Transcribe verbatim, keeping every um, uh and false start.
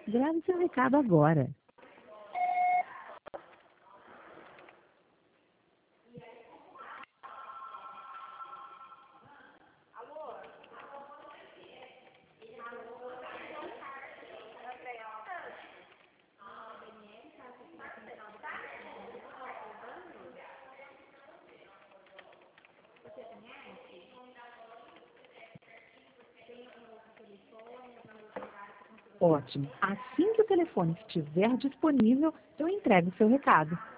Grave seu recado agora. Ótimo. Assim que o telefone estiver disponível, eu entrego o seu recado.